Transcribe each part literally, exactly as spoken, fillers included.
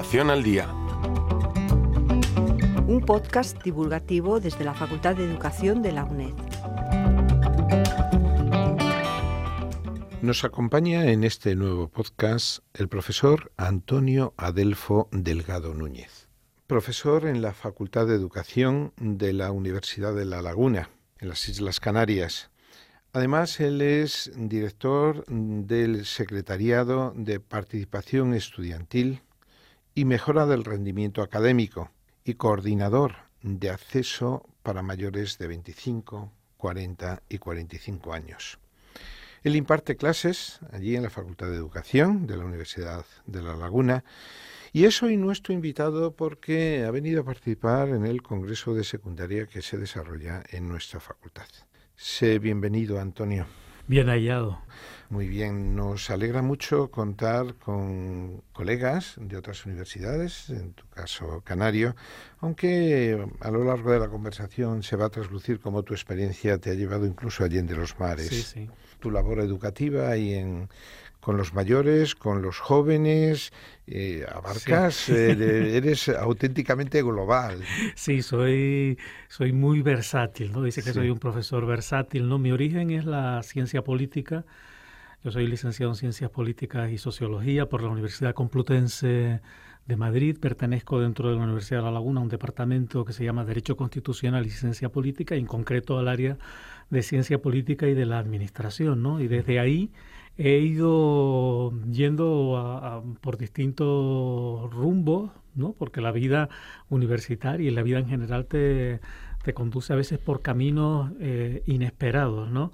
Educación al Día. Un podcast divulgativo desde la Facultad de Educación de la UNED. Nos acompaña en este nuevo podcast el profesor Antonio Adelfo Delgado Núñez, profesor en la Facultad de Educación de la Universidad de La Laguna, en las Islas Canarias. Además, él es director del Secretariado de Participación Estudiantil y Mejora del Rendimiento Académico y coordinador de acceso para mayores de veinticinco, cuarenta y cuarenta y cinco años. Él imparte clases allí en la Facultad de Educación de la Universidad de La Laguna y es hoy nuestro invitado porque ha venido a participar en el Congreso de Secundaria que se desarrolla en nuestra facultad. Sé bienvenido, Antonio. Bien hallado. Muy bien, nos alegra mucho contar con colegas de otras universidades, en tu caso canario, aunque a lo largo de la conversación se va a traslucir cómo tu experiencia te ha llevado incluso allende los mares. Sí, sí. Tu labor educativa y en con los mayores, con los jóvenes, eh, abarcas, sí. eh, eres auténticamente global. Sí, soy, soy muy versátil, ¿no? Dice que sí. Soy un profesor versátil, ¿no? Mi origen es la ciencia política. Yo soy licenciado en Ciencias Políticas y Sociología por la Universidad Complutense de Madrid. Pertenezco dentro de la Universidad de La Laguna a un departamento que se llama Derecho Constitucional y Ciencia Política, y en concreto al área de Ciencia Política y de la Administración, ¿no? Y desde ahí he ido yendo a, a, por distintos rumbos, ¿no? Porque la vida universitaria y la vida en general te, te conduce a veces por caminos eh, inesperados, ¿no?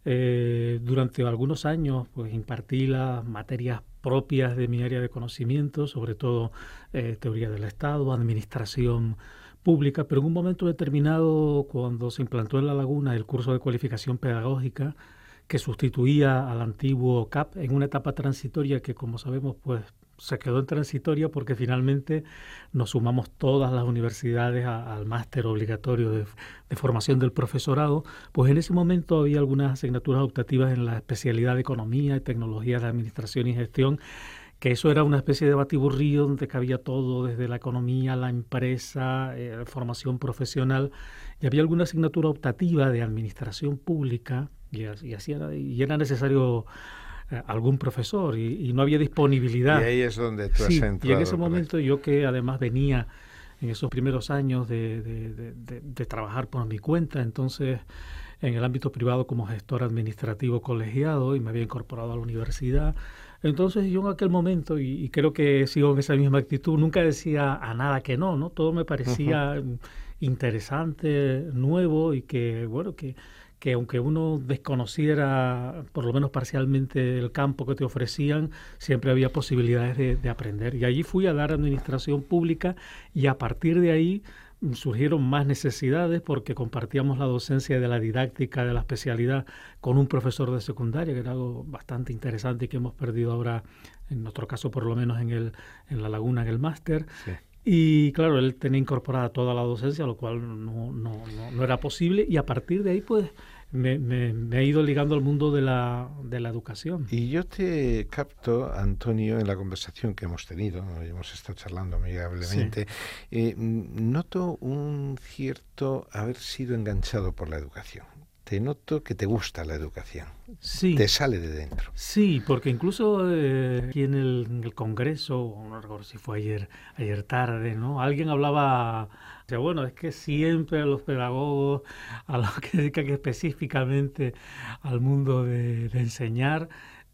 Eh, durante algunos años pues impartí las materias propias de mi área de conocimiento, sobre todo eh, teoría del Estado, administración pública, pero en un momento determinado, cuando se implantó en La Laguna el curso de cualificación pedagógica, que sustituía al antiguo C A P en una etapa transitoria que, como sabemos, pues se quedó en transitoria porque finalmente nos sumamos todas las universidades a, al máster obligatorio de, de formación del profesorado. Pues en ese momento había algunas asignaturas optativas en la especialidad de Economía y Tecnologías de Administración y Gestión, que eso era una especie de batiburrillo donde cabía todo, desde la economía, la empresa, eh, formación profesional, y había alguna asignatura optativa de administración pública, y, y, así era, y era necesario eh, algún profesor, y, y no había disponibilidad. Y ahí es donde tú sí, has entrado. Y en ese momento yo, que además venía en esos primeros años de, de, de, de, de trabajar por mi cuenta, entonces en el ámbito privado como gestor administrativo colegiado, y me había incorporado a la universidad. Entonces yo en aquel momento, y, y creo que sigo en esa misma actitud, nunca decía a nada que no, ¿no? Todo me parecía uh-huh. interesante, nuevo, y que, bueno, que, que aunque uno desconociera por lo menos parcialmente el campo que te ofrecían, siempre había posibilidades de, de aprender. Y allí fui a dar administración pública, y a partir de ahí surgieron más necesidades porque compartíamos la docencia de la didáctica de la especialidad con un profesor de secundaria, que era algo bastante interesante y que hemos perdido ahora, en nuestro caso por lo menos en el en La Laguna, en el máster. Sí. Y claro, él tenía incorporada toda la docencia, lo cual no, no, no, no era posible, y a partir de ahí pues me, me, me he ido ligando al mundo de la, de la educación. Y yo te capto, Antonio, en la conversación que hemos tenido, hemos estado charlando amigablemente, sí. eh, noto un cierto haber sido enganchado por la educación. Te noto que te gusta la educación. Sí. Te sale de dentro. Sí, porque incluso eh, aquí en el, en el Congreso, no recuerdo si fue ayer, ayer tarde, ¿no? Alguien hablaba, o sea, bueno, es que siempre a los pedagogos, a los que se dedican específicamente al mundo de, de enseñar,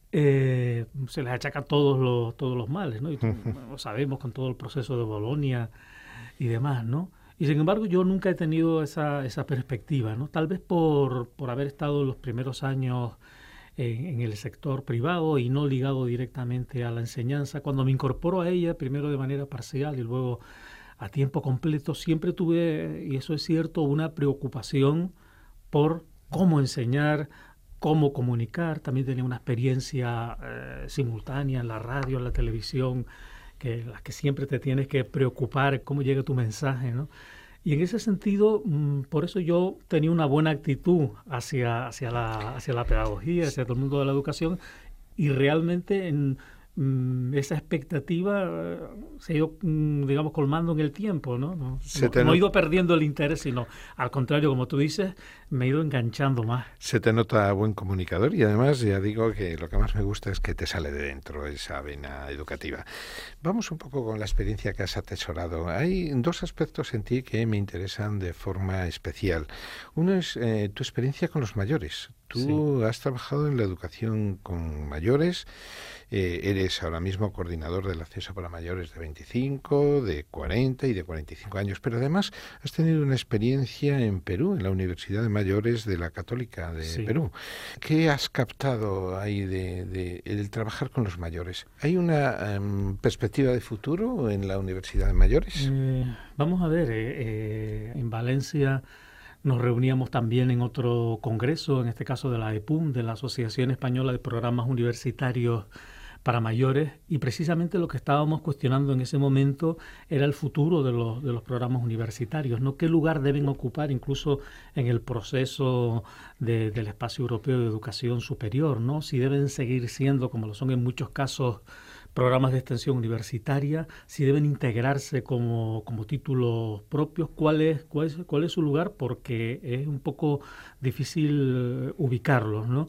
eh, se les achaca todos los, todos los males, ¿no? Y lo sabemos con todo el proceso de Bolonia y demás, ¿no? Y sin embargo yo nunca he tenido esa, esa perspectiva, ¿no? Tal vez por, por haber estado los primeros años en, en el sector privado y no ligado directamente a la enseñanza. Cuando me incorporo a ella, primero de manera parcial y luego a tiempo completo, siempre tuve, y eso es cierto, una preocupación por cómo enseñar, cómo comunicar. También tenía una experiencia eh, simultánea en la radio, en la televisión, que las que siempre te tienes que preocupar cómo llega tu mensaje, ¿no? Y en ese sentido, mmm, por eso yo tenía una buena actitud hacia, hacia, la, hacia la pedagogía, hacia todo el mundo de la educación, y realmente en, esa expectativa eh, se ha ido, digamos, colmando en el tiempo, ¿no? No, Se no, no not- he ido perdiendo el interés, sino al contrario, como tú dices, me he ido enganchando más. Se te nota buen comunicador y además ya digo que lo que más me gusta es que te sale de dentro esa vena educativa. Vamos un poco con la experiencia que has atesorado. Hay dos aspectos en ti que me interesan de forma especial. Uno es eh, tu experiencia con los mayores. Tú sí. has trabajado en la educación con mayores, eh, eres ahora mismo coordinador del acceso para mayores de veinticinco, de cuarenta y de cuarenta y cinco años, pero además has tenido una experiencia en Perú, en la Universidad de Mayores de la Católica de sí. Perú. ¿Qué has captado ahí de, de el trabajar con los mayores? ¿Hay una um, perspectiva de futuro en la Universidad de Mayores? Eh, vamos a ver, eh, eh, en Valencia nos reuníamos también en otro congreso, en este caso de la E P U M, de la Asociación Española de Programas Universitarios para Mayores, y precisamente lo que estábamos cuestionando en ese momento era el futuro de los, de los programas universitarios, ¿no? ¿Qué lugar deben ocupar incluso en el proceso de, del espacio europeo de educación superior, ¿no? Si deben seguir siendo, como lo son en muchos casos, programas de extensión universitaria, si deben integrarse como, como títulos propios, ¿cuál es, cuál es, cuál es su lugar? Porque es un poco difícil ubicarlos, ¿no?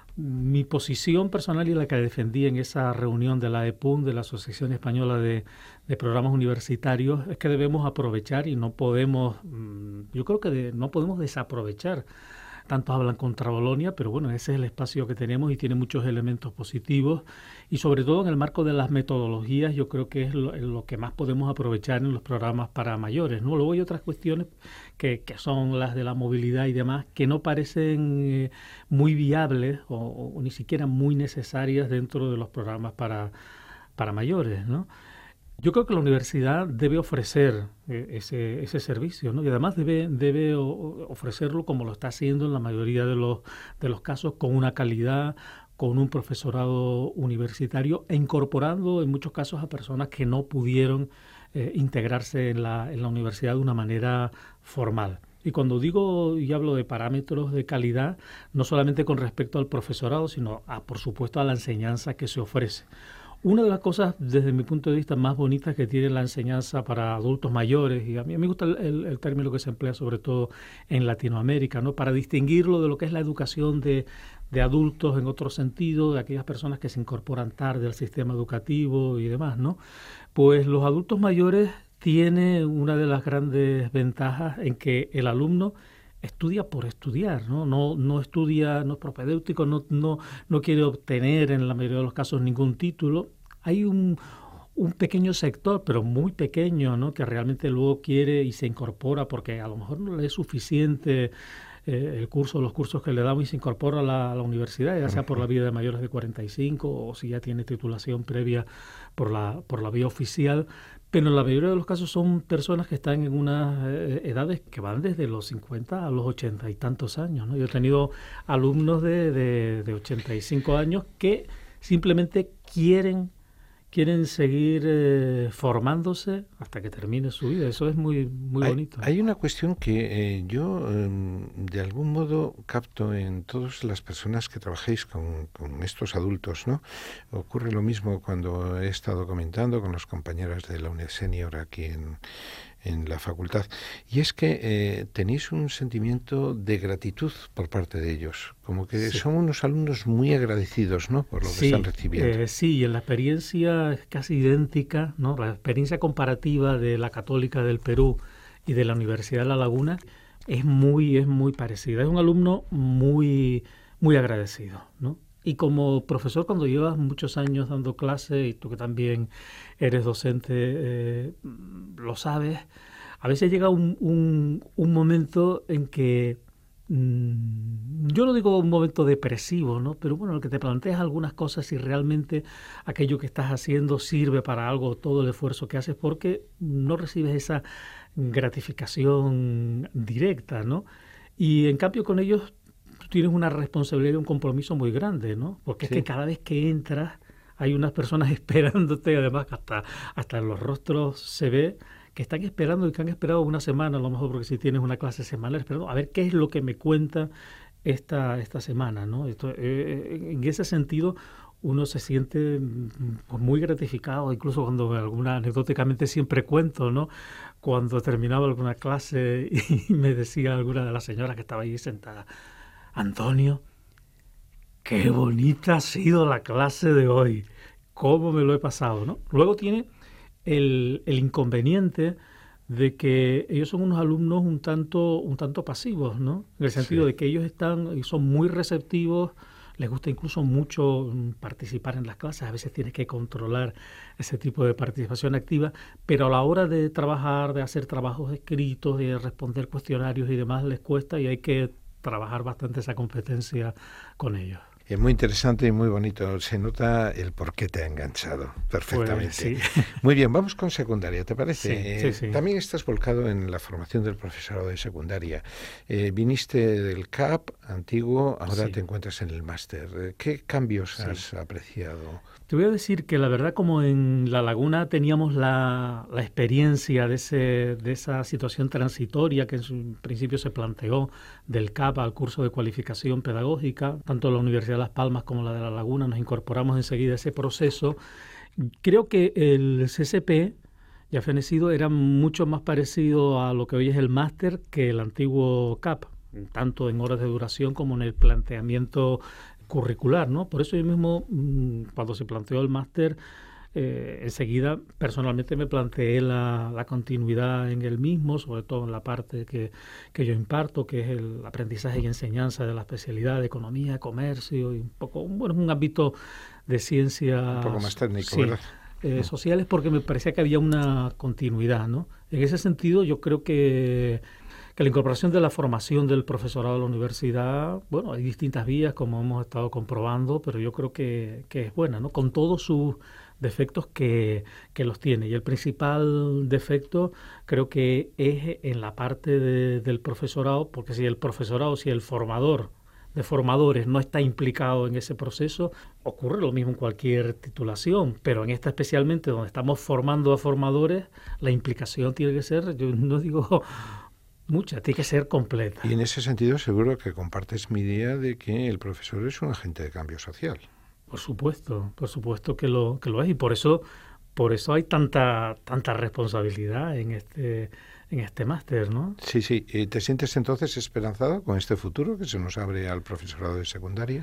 Mi posición personal y la que defendí en esa reunión de la E P U M, de la Asociación Española de, de Programas Universitarios, es que debemos aprovechar y no podemos, yo creo que de, no podemos desaprovechar. Tantos hablan contra Bolonia, pero bueno, ese es el espacio que tenemos y tiene muchos elementos positivos. Y sobre todo en el marco de las metodologías, yo creo que es lo, lo que más podemos aprovechar en los programas para mayores, ¿no? Luego hay otras cuestiones que, que son las de la movilidad y demás, que no parecen eh, muy viables o, o ni siquiera muy necesarias dentro de los programas para, para mayores, ¿no? Yo creo que la universidad debe ofrecer eh, ese, ese servicio, ¿no? Y además debe, debe o, ofrecerlo como lo está haciendo en la mayoría de los, de los casos, con una calidad, con un profesorado universitario e incorporando en muchos casos a personas que no pudieron eh, integrarse en la, en la universidad de una manera formal. Y cuando digo y hablo de parámetros de calidad, no solamente con respecto al profesorado, sino, a, por supuesto, a la enseñanza que se ofrece. Una de las cosas, desde mi punto de vista, más bonitas que tiene la enseñanza para adultos mayores, y a mí me gusta el, el, el término que se emplea sobre todo en Latinoamérica, ¿no? Para distinguirlo de lo que es la educación de, de adultos en otro sentido, de aquellas personas que se incorporan tarde al sistema educativo y demás, ¿no? Pues los adultos mayores tienen una de las grandes ventajas en que el alumno estudia por estudiar, ¿no? No, no estudia, no es propedéutico, no, no, no quiere obtener en la mayoría de los casos ningún título. Hay un, un pequeño sector, pero muy pequeño, ¿no? Que realmente luego quiere y se incorpora porque a lo mejor no le es suficiente eh, el curso, los cursos que le damos y se incorpora a la, a la universidad, ya sea por la vía de mayores de cuarenta y cinco o si ya tiene titulación previa por la, por la vía oficial. Pero en la mayoría de los casos son personas que están en unas eh, edades que van desde los cincuenta a los ochenta y tantos años, ¿no? Yo he tenido alumnos de, de, de ochenta y cinco años que simplemente quieren, quieren seguir eh, formándose hasta que termine su vida. Eso es muy, muy hay, bonito. Hay una cuestión que eh, yo eh, de algún modo capto en todas las personas que trabajéis con, con estos adultos, ¿no? Ocurre lo mismo cuando he estado comentando con los compañeros de la UNED Senior aquí en, en la facultad, y es que eh, tenéis un sentimiento de gratitud por parte de ellos, como que sí. son unos alumnos muy agradecidos, ¿no? Por lo sí, que están recibiendo. Eh, sí, y en la experiencia es casi idéntica, ¿no? La experiencia comparativa de la Católica del Perú y de la Universidad de La Laguna es muy, es muy parecida. Es un alumno muy, muy agradecido, ¿no? Y como profesor, cuando llevas muchos años dando clase, y tú que también eres docente, eh, lo sabes, a veces llega un, un, un momento en que, mmm, yo no digo un momento depresivo, ¿no? Pero bueno, el que te planteas algunas cosas si realmente aquello que estás haciendo sirve para algo, todo el esfuerzo que haces, porque no recibes esa gratificación directa, ¿no? Y en cambio con ellos tienes una responsabilidad y un compromiso muy grande, ¿no? Porque sí. es que cada vez que entras hay unas personas esperándote, además hasta, hasta en los rostros se ve que están esperando y que han esperado una semana, a lo mejor porque si tienes una clase semanal, esperando a ver qué es lo que me cuenta esta, esta semana, ¿no? Esto, eh, en ese sentido, uno se siente pues, muy gratificado, incluso cuando alguna anecdóticamente siempre cuento, ¿no? Cuando terminaba alguna clase y me decía alguna de las señoras que estaba ahí sentada, Antonio, qué bonita ha sido la clase de hoy, cómo me lo he pasado, ¿no? Luego tiene el, el inconveniente de que ellos son unos alumnos un tanto, un tanto pasivos, ¿no? En el sentido sí. de que ellos están y son muy receptivos, les gusta incluso mucho participar en las clases, a veces tienes que controlar ese tipo de participación activa, pero a la hora de trabajar, de hacer trabajos escritos, de responder cuestionarios y demás, les cuesta y hay que trabajar bastante esa competencia con ellos. Es muy interesante y muy bonito. Se nota el por qué te ha enganchado perfectamente. Pues, sí. Muy bien, vamos con secundaria, ¿te parece? Sí, eh, sí, sí. También estás volcado en la formación del profesorado de secundaria. Eh, viniste del C A P antiguo, ahora Sí. te encuentras en el máster. ¿Qué cambios Sí. has apreciado? Te voy a decir que la verdad, como en La Laguna teníamos la, la experiencia de, ese, de esa situación transitoria que en su principio se planteó del C A P al curso de cualificación pedagógica, tanto la Universidad de Las Palmas como la de La Laguna, nos incorporamos enseguida a ese proceso. Creo que el C C P, ya fenecido, era mucho más parecido a lo que hoy es el máster que el antiguo C A P, tanto en horas de duración como en el planteamiento curricular, ¿no? Por eso yo mismo, cuando se planteó el máster, eh, enseguida personalmente me planteé la, la continuidad en el mismo, sobre todo en la parte que, que yo imparto, que es el aprendizaje y enseñanza de la especialidad de economía, comercio y un poco, bueno, un ámbito de ciencias... Un poco más técnico, sí, ¿verdad? Eh, sociales, porque me parecía que había una continuidad, ¿no? En ese sentido, yo creo que... que la incorporación de la formación del profesorado de la universidad, bueno, hay distintas vías, como hemos estado comprobando, pero yo creo que, que es buena, ¿no? Con todos sus defectos que, que los tiene. Y el principal defecto creo que es en la parte de, del profesorado, porque si el profesorado, si el formador de formadores no está implicado en ese proceso, ocurre lo mismo en cualquier titulación, pero en esta especialmente, donde estamos formando a formadores, la implicación tiene que ser, yo no digo... mucha, tiene que ser completa. Y en ese sentido seguro que compartes mi idea de que el profesor es un agente de cambio social. Por supuesto, por supuesto que lo que lo es y por eso por eso hay tanta tanta responsabilidad en este en este máster, ¿no? Sí, sí. ¿Te sientes entonces esperanzado con este futuro que se nos abre al profesorado de secundaria?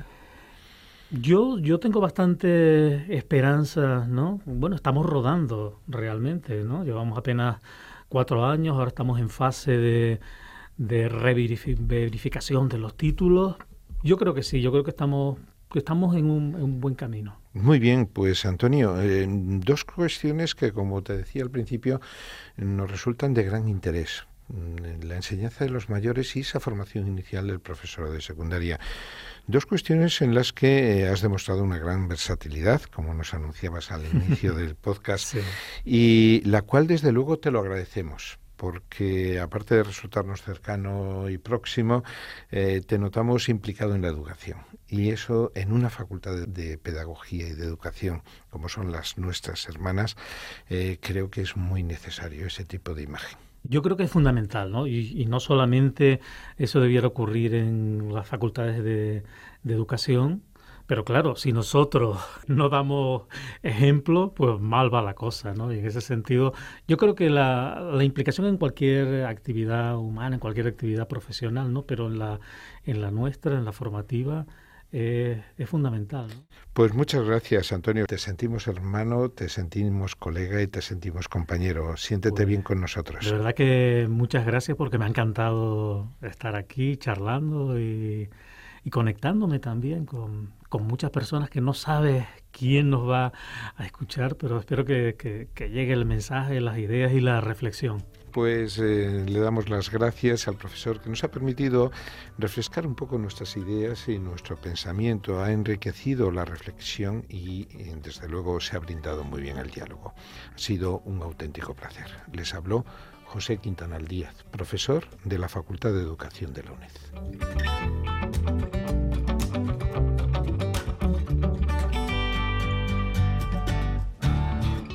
Yo yo tengo bastante esperanza, ¿no? Bueno, estamos rodando realmente, ¿no? Llevamos apenas cuatro años, ahora estamos en fase de, de reverificación de los títulos. Yo creo que sí, yo creo que estamos, que estamos en, un, en un buen camino. Muy bien, pues Antonio, eh, dos cuestiones que, como te decía al principio, nos resultan de gran interés. La enseñanza de los mayores y esa formación inicial del profesorado de secundaria. Dos cuestiones en las que has demostrado una gran versatilidad, como nos anunciabas al inicio del podcast, Sí. y la cual desde luego te lo agradecemos, porque aparte de resultarnos cercano y próximo, eh, te notamos implicado en la educación. Y eso en una facultad de, de pedagogía y de educación, como son las nuestras hermanas, eh, creo que es muy necesario ese tipo de imagen. Yo creo que es fundamental, ¿no? Y, y no solamente eso debiera ocurrir en las facultades de, de educación, pero claro, si nosotros no damos ejemplo, pues mal va la cosa, ¿no? Y en ese sentido, yo creo que la, la implicación en cualquier actividad humana, en cualquier actividad profesional, ¿no? Pero en la, en la nuestra, en la formativa, Eh, es fundamental, ¿no? Pues muchas gracias, Antonio. Te sentimos hermano, te sentimos colega y te sentimos compañero. Siéntete Pues, bien con nosotros. De verdad que muchas gracias porque me ha encantado estar aquí charlando y, y conectándome también con, con muchas personas que no sabes quién nos va a escuchar, pero espero que, que, que llegue el mensaje, las ideas y la reflexión. Pues eh, le damos las gracias al profesor que nos ha permitido refrescar un poco nuestras ideas y nuestro pensamiento, ha enriquecido la reflexión y, y desde luego se ha brindado muy bien el diálogo. Ha sido un auténtico placer. Les habló José Quintanal Díaz, profesor de la Facultad de Educación de la U N E D.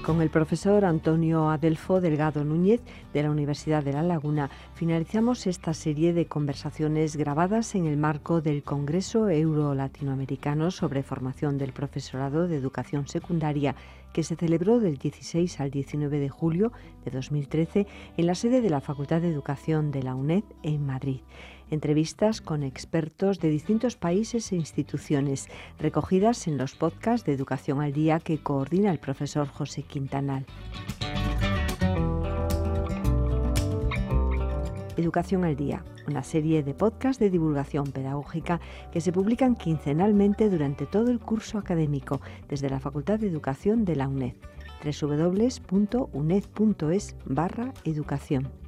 Con el profesor Antonio Adelfo Delgado Núñez de la Universidad de La Laguna finalizamos esta serie de conversaciones grabadas en el marco del Congreso Euro-Latinoamericano sobre formación del profesorado de educación secundaria que se celebró del dieciséis al diecinueve de julio de dos mil trece en la sede de la Facultad de Educación de la UNED en Madrid. Entrevistas con expertos de distintos países e instituciones, recogidas en los podcasts de Educación al Día que coordina el profesor José Quintanal. Educación al Día, una serie de podcasts de divulgación pedagógica que se publican quincenalmente durante todo el curso académico desde la Facultad de Educación de la UNED. doble u doble u doble u punto uned punto es barra educación.